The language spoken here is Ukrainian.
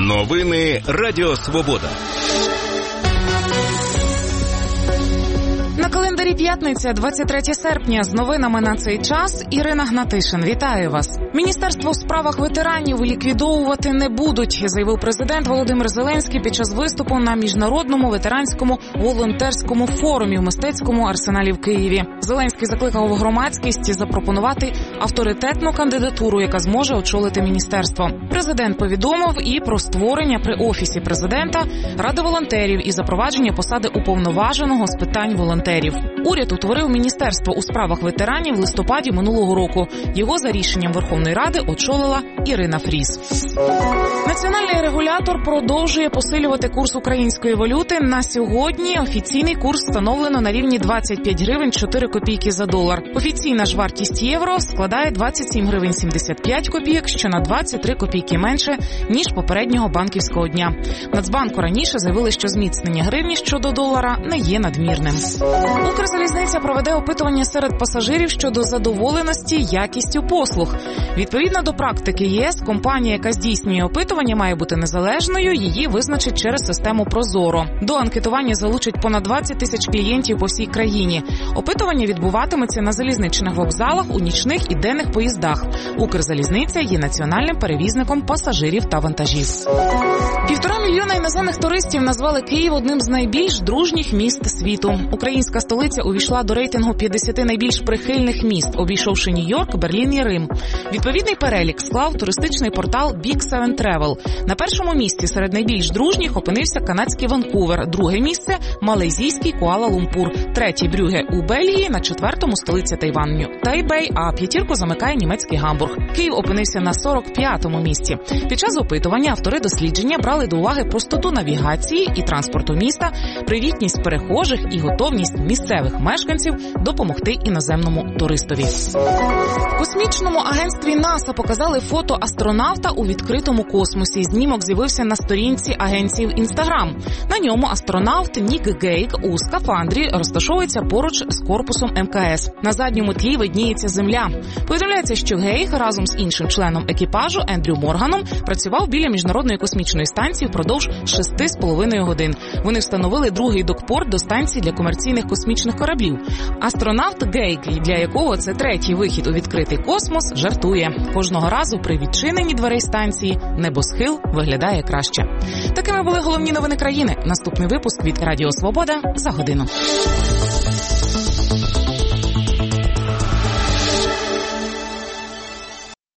Новини Радіо Свобода. На календарі п'ятниця, 23 серпня. З новинами на цей час Ірина Гнатишин. Вітаю вас. Міністерство у справах ветеранів ліквідовувати не будуть, заявив президент Володимир Зеленський під час виступу на міжнародному ветеранському волонтерському форумі в мистецькому арсеналі в Києві. Зеленський закликав громадськість запропонувати авторитетну кандидатуру, яка зможе очолити міністерство. Президент повідомив і про створення при Офісі президента Ради волонтерів і запровадження посади уповноваженого з питань волонтерів. Уряд утворив Міністерство у справах ветеранів в листопаді минулого року. Його за рішенням Верховної Ради очолила Ірина Фріз. Національний регулятор продовжує посилювати курс української валюти. На сьогодні офіційний курс встановлено на рівні 25 гривень 4 копійки за долар. Офіційна ж вартість євро складає 27 гривень 75 копійок, що на 23 копійки менше, ніж попереднього банківського дня. Нацбанку раніше заявили, що зміцнення гривні щодо долара не є надмірним. Укрзалізниця проведе опитування серед пасажирів щодо задоволеності якістю послуг. Відповідно до практики ЄС, компанія, яка здійснює опитування, має бути незалежною, її визначить через систему «Прозоро». До анкетування залучать понад 20 тисяч клієнтів по всій країні. Опитування відбуватиметься на залізничних вокзалах, у нічних і денних поїздах. Укрзалізниця є національним перевізником пасажирів та вантажів. 1,5 мільйона іноземних туристів назвали Київ одним з найбільш дружніх міст світу. Українська столиця увійшла до рейтингу 50 найбільш прихильних міст, обійшовши Нью-Йорк, Берлін і Рим. Відповідний перелік склав туристичний портал Big Seven Travel. На першому місці серед найбільш дружніх опинився канадський Ванкувер, друге місце – малайзійський Куала-Лумпур, третє – Брюгге у Бельгії, на четвертому – столиця Тайваню Тайбей, а п'ятірку замикає німецький Гамбург. Київ опинився на 45-му місці. Під час опитування автори дослідження брали до уваги простоту навігації і транспорту міста, привітність перехожих і готовність місцевих мешканців допомогти іноземному туристові. В космічному агентстві НАСА показали фото астронавта у відкритому космосі. Знімок з'явився на сторінці агенції в Інстаграм. На ньому астронавт Нік Гейк у скафандрі розташовується поруч з корпусом МКС. На задньому тлі видніється Земля. Повідомляється, що Гейк разом з іншим членом екіпажу Ендрю Морганом працював біля Міжнародної космічної станції впродовж 6,5 годин. Вони встановили другий докпорт до станції для комерційних космічних кораблів. Астронавт Гейк, для якого це третій вихід у відкритий космос, жартує. Кожного разу при відчиненні дверей станції небосхил виглядає краще. Такими були головні новини країни. Наступний випуск від Радіо Свобода за годину.